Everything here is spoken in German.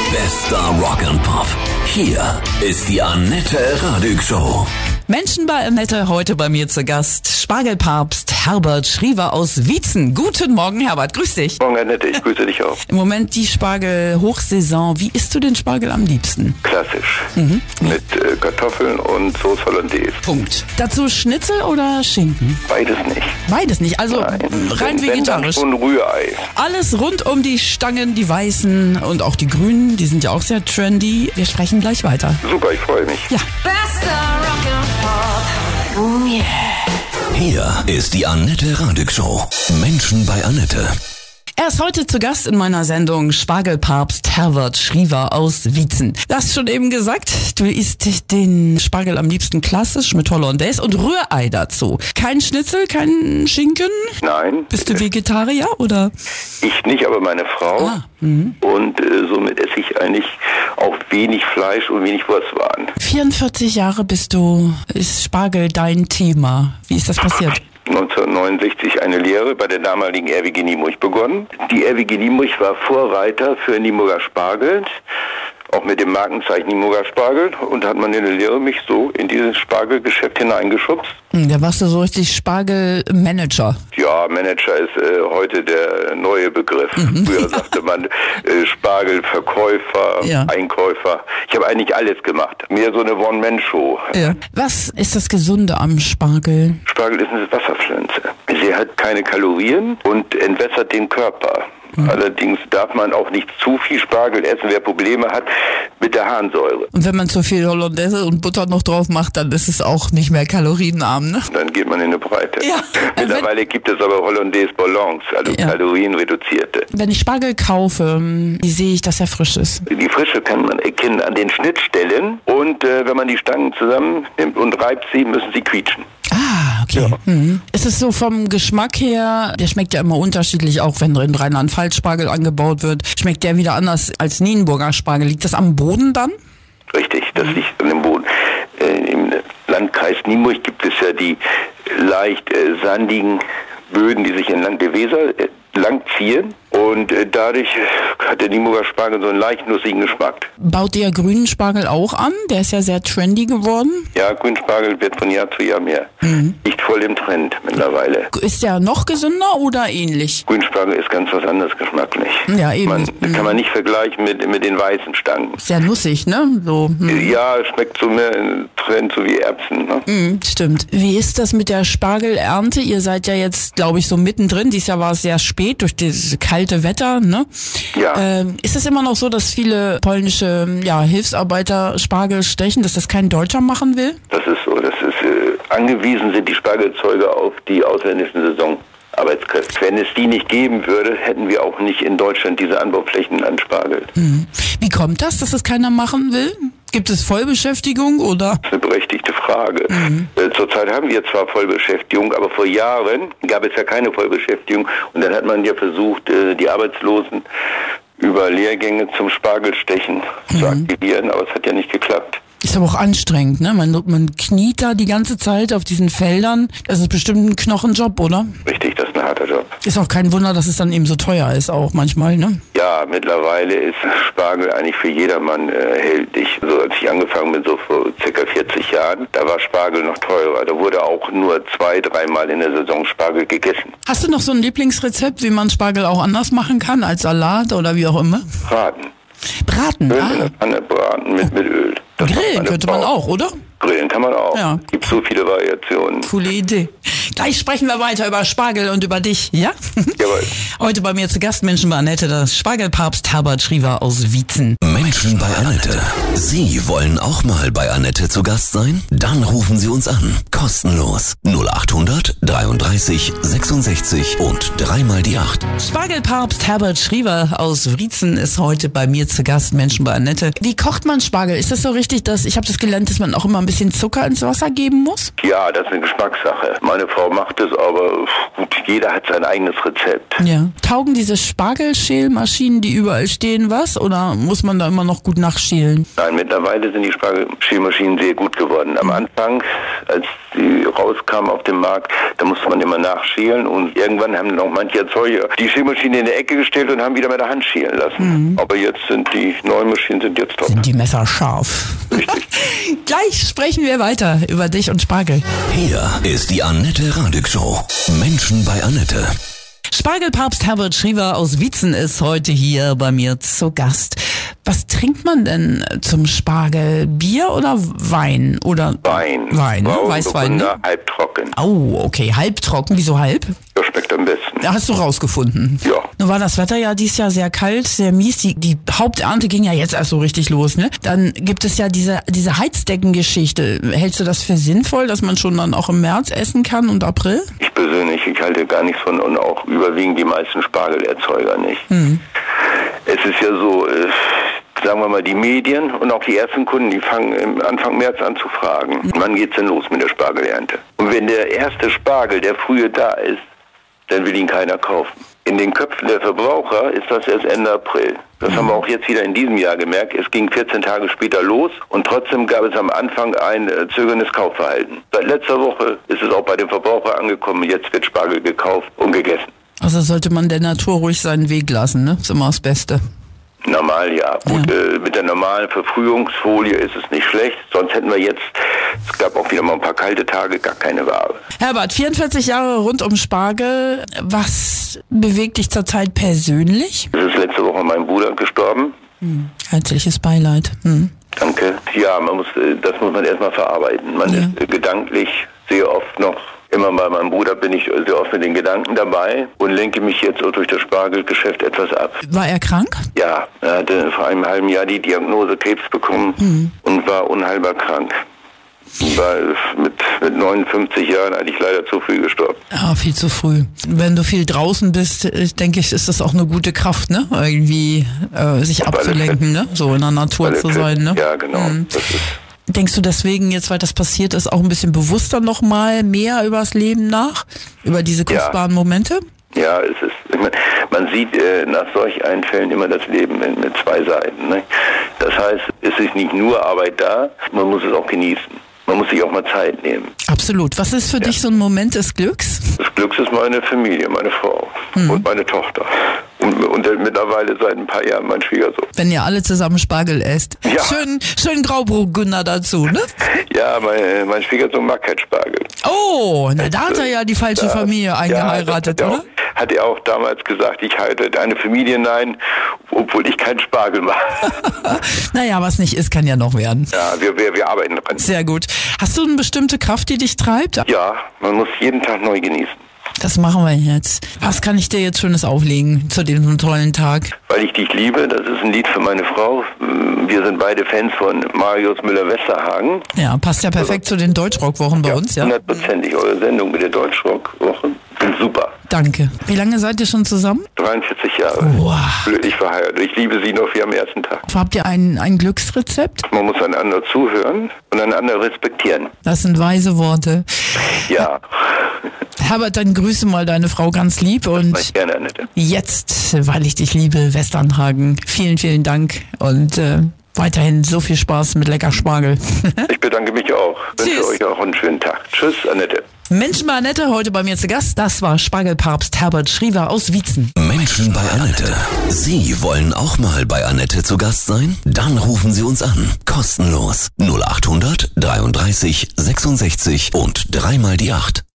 Bester Rock and Pop. Hier ist die Annette Radig Show. Menschen bei Annette, heute bei mir zu Gast Spargelpapst Herbert Schriever aus Wietzen. Guten Morgen, Herbert, grüß dich. Morgen, Annette, ich grüße dich auch. Im Moment die Spargel-Hochsaison. Wie isst du den Spargel am liebsten? Klassisch. Mit Kartoffeln und Sauce Hollandaise. Punkt. Dazu Schnitzel oder Schinken? Beides nicht. Beides nicht, also rein Wenn vegetarisch. dann schon Rührei. Alles rund um die Stangen, die weißen und auch die grünen, die sind ja auch sehr trendy. Wir sprechen gleich weiter. Super, ich freue mich. Ja. Bester Rock'n'Pop. Oh yeah. Hier ist die Annette Radig Show. Menschen bei Annette. Er ist heute zu Gast in meiner Sendung Spargelpapst Herbert Schriever aus Wietzen. Du hast schon eben gesagt, du isst den Spargel am liebsten klassisch mit Hollandaise und Rührei dazu. Kein Schnitzel, kein Schinken? Nein. Bist du Vegetarier oder? Ich nicht, aber meine Frau. Und somit esse ich eigentlich auch wenig Fleisch und wenig Wurstwaren. 44 Jahre ist Spargel dein Thema. Wie ist das passiert? 1969 eine Lehre bei der damaligen RWG Nienburg begonnen. Die RWG Nienburg war Vorreiter für Nienburger Spargel, auch mit dem Markenzeichen Nienburger Spargel. Und da hat man in der Lehre mich so in dieses Spargelgeschäft hineingeschubst. Da warst du so richtig Spargelmanager. Ja, Manager ist heute der neue Begriff. Früher sagte man Spargelverkäufer, Ja. Einkäufer. Ich habe eigentlich alles gemacht. Mehr so eine One-Man-Show. Ja. Was ist das Gesunde am Spargel? Spargel ist eine Wasserpflanze. Sie hat keine Kalorien und entwässert den Körper. Allerdings darf man auch nicht zu viel Spargel essen, wer Probleme hat mit der Harnsäure. Und wenn man zu viel Hollandaise und Butter noch drauf macht, dann ist es auch nicht mehr kalorienarm, ne? Dann geht man in eine Breite. Ja. Mittlerweile gibt es aber Hollandaise Balance, also Ja. kalorienreduzierte. Wenn ich Spargel kaufe, wie sehe ich, dass er frisch ist? Die Frische kann man erkennen an den Schnittstellen und wenn man die Stangen zusammennimmt und reibt sie, müssen sie quietschen. Ah, okay. Ja. Ist es so vom Geschmack her, der schmeckt ja immer unterschiedlich, auch wenn in Rheinland-Pfalz Spargel angebaut wird, schmeckt der wieder anders als Nienburger Spargel. Liegt das am Boden dann? Richtig, das liegt an dem Boden. Im Landkreis Nienburg gibt es ja die leicht sandigen Böden, die sich entlang der Weser langziehen. Und dadurch hat der Nienburger Spargel so einen leicht nussigen Geschmack. Baut ihr grünen Spargel auch an? Der ist ja sehr trendy geworden. Ja, Grünspargel wird von Jahr zu Jahr mehr. Liegt voll im Trend mittlerweile. Ist der noch gesünder oder ähnlich? Grünspargel ist ganz was anderes geschmacklich. Ja, eben. Kann man nicht vergleichen mit den weißen Stangen. Sehr nussig, ne? So. Ja, schmeckt so mehr im Trend, so wie Erbsen. Ne? Stimmt. Wie ist das mit der Spargelernte? Ihr seid ja jetzt, glaube ich, so mittendrin. Dieses Jahr war es sehr spät durch das kalte Wetter, ne? Ja. Ist es immer noch so, dass viele polnische Hilfsarbeiter Spargel stechen, dass das kein Deutscher machen will? Das ist so. Das ist angewiesen sind die Spargelzeuger auf die ausländischen Saisonarbeitskräfte. Wenn es die nicht geben würde, hätten wir auch nicht in Deutschland diese Anbauflächen an Spargel. Wie kommt das, dass das keiner machen will? Gibt es Vollbeschäftigung oder? Das ist eine berechtigte Frage. Zurzeit haben wir zwar Vollbeschäftigung, aber vor Jahren gab es ja keine Vollbeschäftigung. Und dann hat man ja versucht, die Arbeitslosen über Lehrgänge zum Spargelstechen zu aktivieren, aber es hat ja nicht geklappt. Ist aber auch anstrengend, ne? Man kniet da die ganze Zeit auf diesen Feldern. Das ist bestimmt ein Knochenjob, oder? Richtig, das ist ein harter Job. Ist auch kein Wunder, dass es dann eben so teuer ist auch manchmal, ne? Ja, mittlerweile ist Spargel eigentlich für jedermann erhältlich. So als ich angefangen bin, so vor circa 40 Jahren, da war Spargel noch teurer. Da wurde auch nur 2-3 Mal in der Saison Spargel gegessen. Hast du noch so ein Lieblingsrezept, wie man Spargel auch anders machen kann, als Salat oder wie auch immer? Braten. Braten, Öl in der Pfanne braten mit Öl. Das macht Grillen meine könnte Frau. man auch, oder? Grillen kann man auch. Ja. Gibt so viele Variationen. Coole Idee. Gleich sprechen wir weiter über Spargel und über dich, ja? Jawohl. Heute bei mir zu Gast Menschen bei Annette, das Spargelpapst Herbert Schriever aus Wietzen. Menschen bei Annette. Sie wollen auch mal bei Annette zu Gast sein? Dann rufen Sie uns an. Kostenlos. 0800 33 66 und 3 mal die 8. Spargelpapst Herbert Schriever aus Wietzen ist heute bei mir zu Gast, Menschen bei Annette. Wie kocht man Spargel? Ist das so richtig, dass ich habe das gelernt, dass man auch immer ein bisschen Zucker ins Wasser geben muss? Ja, das ist eine Geschmackssache. Meine Frau macht es, aber gut, jeder hat sein eigenes Rezept. Ja. Taugen diese Spargelschälmaschinen, die überall stehen, was? Oder muss man da immer immer noch gut nachschälen? Nein, mittlerweile sind die Spargelschälmaschinen sehr gut geworden. Am Anfang, als die rauskamen auf den Markt, da musste man immer nachschälen und irgendwann haben dann auch manche Erzeuger die Schälmaschine in die Ecke gestellt und haben wieder mit der Hand schälen lassen. Aber jetzt sind die neuen Maschinen jetzt top. Sind die Messer scharf? Richtig. Gleich sprechen wir weiter über dich und Spargel. Hier ist die Annette Radig Show. Menschen bei Annette. Spargelpapst Herbert Schriever aus Wietzen ist heute hier bei mir zu Gast. Was trinkt man denn zum Spargel? Bier oder Wein? Oder Wein. Wein, ne? Weißwein, ne? Halbtrocken. Oh, okay. Halbtrocken. Wieso halb? Das schmeckt am besten. Hast du rausgefunden? Ja. Nun war das Wetter ja dieses Jahr sehr kalt, sehr mies. Die Haupternte ging ja jetzt erst so richtig los, ne? Dann gibt es ja diese Heizdeckengeschichte. Hältst du das für sinnvoll, dass man schon dann auch im März essen kann und April? Ich persönlich, ich halte gar nichts von und auch überwiegend die meisten Spargelerzeuger nicht. Es ist ja so, sagen wir mal, die Medien und auch die ersten Kunden, die fangen Anfang März an zu fragen, wann geht's denn los mit der Spargelernte? Und wenn der erste Spargel, der früher da ist, dann will ihn keiner kaufen. In den Köpfen der Verbraucher ist das erst Ende April. Das haben wir auch jetzt wieder in diesem Jahr gemerkt. Es ging 14 Tage später los und trotzdem gab es am Anfang ein zögerndes Kaufverhalten. Seit letzter Woche ist es auch bei den Verbrauchern angekommen. Jetzt wird Spargel gekauft und gegessen. Also sollte man der Natur ruhig seinen Weg lassen, ne? Ist immer das Beste. Normal, ja. Gut, mit der normalen Verfrühungsfolie ist es nicht schlecht. Sonst hätten wir jetzt, es gab auch wieder mal ein paar kalte Tage, gar keine Ware. Herbert, 44 Jahre rund um Spargel. Was bewegt dich zurzeit persönlich? Es ist letzte Woche mein Bruder gestorben. Herzliches Beileid. Danke. Ja, das muss man erstmal verarbeiten. Man ist gedanklich sehr oft noch. Immer bei meinem Bruder bin ich sehr oft mit den Gedanken dabei und lenke mich jetzt auch durch das Spargelgeschäft etwas ab. War er krank? Ja, er hatte vor einem halben Jahr die Diagnose Krebs bekommen und war unheilbar krank. War mit 59 Jahren eigentlich leider zu früh gestorben. Ja, viel zu früh. Wenn du viel draußen bist, denke ich, ist das auch eine gute Kraft, ne? Irgendwie sich abzulenken, ne? So in der Natur zu sein, ne? Ja, genau. Das ist Denkst du deswegen jetzt, weil das passiert ist, auch ein bisschen bewusster nochmal mehr über das Leben nach? Über diese kostbaren Momente? Ja, es ist, ich meine, man sieht nach solch Einfällen immer das Leben mit zwei Seiten. Ne? Das heißt, es ist nicht nur Arbeit da, man muss es auch genießen. Man muss sich auch mal Zeit nehmen. Absolut. Was ist für dich so ein Moment des Glücks? Das Glücks ist meine Familie, meine Frau und meine Tochter. Und mittlerweile seit ein paar Jahren mein Schwiegersohn. Wenn ihr alle zusammen Spargel esst. Ja. Schön Grauburgunder dazu, ne? Ja, mein Schwiegersohn mag kein Spargel. Oh, na, da hat er ja die falsche Familie eingeheiratet, oder? Hat er auch damals gesagt, ich halte deine Familie nein, obwohl ich keinen Spargel mache. Naja, was nicht ist, kann ja noch werden. Ja, wir arbeiten dran. Sehr gut. Hast du eine bestimmte Kraft, die dich treibt? Ja, man muss jeden Tag neu genießen. Das machen wir jetzt. Was kann ich dir jetzt Schönes auflegen zu diesem tollen Tag? Weil ich dich liebe, das ist ein Lied für meine Frau. Wir sind beide Fans von Marius Müller-Westernhagen. Ja, passt ja perfekt zu den Deutschrock-Wochen bei uns, ja? 100%ig. Eure Sendung mit der Deutschrock-Woche. Sind super. Danke. Wie lange seid ihr schon zusammen? 43 Jahre. Wow. Glücklich verheiratet. Ich liebe sie noch wie am ersten Tag. Habt ihr ein Glücksrezept? Man muss einander zuhören und einander respektieren. Das sind weise Worte. Ja. Herbert, dann grüße mal deine Frau ganz lieb und Gerne, Annette. jetzt, weil ich dich liebe, Westernhagen. Vielen, vielen Dank und weiterhin so viel Spaß mit lecker Spargel. Ich bedanke mich auch. Wünsche Tschüss. euch auch einen schönen Tag. Tschüss, Annette. Menschen bei Annette, heute bei mir zu Gast. Das war Spargelpapst Herbert Schriever aus Wietzen. Menschen bei Annette. Sie wollen auch mal bei Annette zu Gast sein? Dann rufen Sie uns an. Kostenlos. 0800 33 66 und 3 mal die 8.